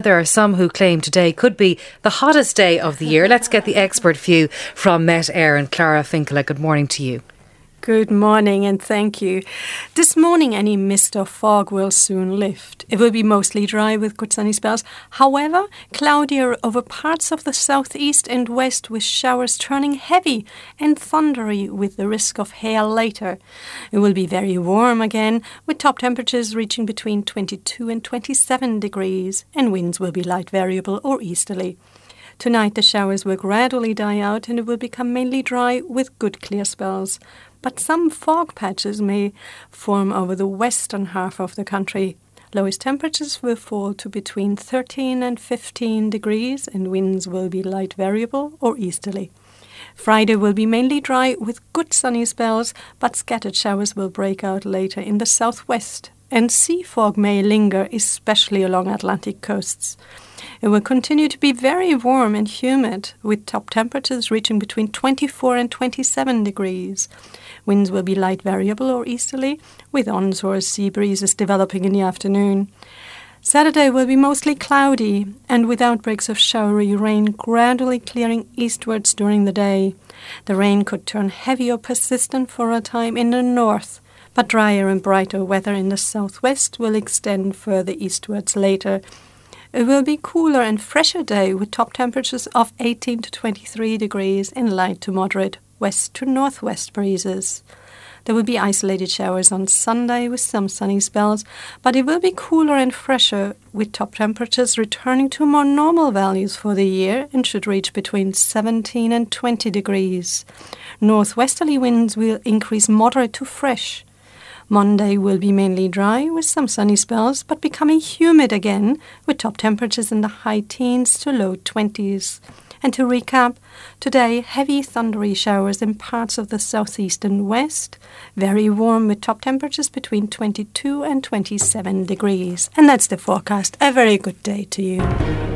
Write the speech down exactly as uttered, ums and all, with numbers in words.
There are some who claim today could be the hottest day of the year. Let's get the expert view from Met Air and Clara Finkela. Good morning to you. Good morning and thank you. This morning any mist or fog will soon lift. It will be mostly dry with good sunny spells. However, cloudier over parts of the southeast and west with showers turning heavy and thundery with the risk of hail later. It will be very warm again with top temperatures reaching between twenty-two and twenty-seven degrees and winds will be light variable or easterly. Tonight the showers will gradually die out and it will become mainly dry with good clear spells. But some fog patches may form over the western half of the country. Lowest temperatures will fall to between thirteen and fifteen degrees and winds will be light variable or easterly. Friday will be mainly dry with good sunny spells, but scattered showers will break out later in the southwest. And sea fog may linger, especially along Atlantic coasts. It will continue to be very warm and humid, with top temperatures reaching between twenty-four and twenty-seven degrees. Winds will be light variable or easterly, with onshore sea breezes developing in the afternoon. Saturday will be mostly cloudy, and with outbreaks of showery rain gradually clearing eastwards during the day. The rain could turn heavy or persistent for a time in the north, but drier and brighter weather in the southwest will extend further eastwards later. It will be cooler and fresher day with top temperatures of eighteen to twenty-three degrees and light to moderate west to northwest breezes. There will be isolated showers on Sunday with some sunny spells, but it will be cooler and fresher with top temperatures returning to more normal values for the year and should reach between seventeen and twenty degrees. Northwesterly winds will increase moderate to fresh. Monday will be mainly dry with some sunny spells, but becoming humid again with top temperatures in the high teens to low twenties. And to recap, today heavy thundery showers in parts of the southeast and west, very warm with top temperatures between twenty-two and twenty-seven degrees. And that's the forecast. A very good day to you.